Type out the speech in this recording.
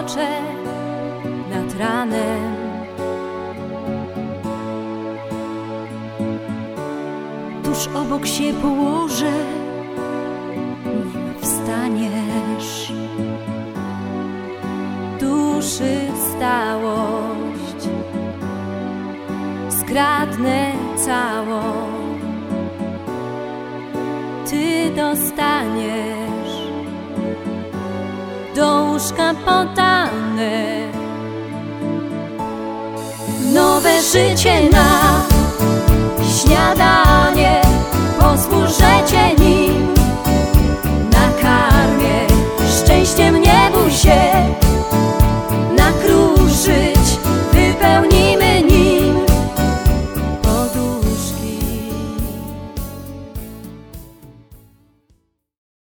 płacze nad ranem. Tuż obok się położę, nim wstaniesz. Duszy stałość skradnę całą, ty dostaniesz do łóżka podane nowe życie na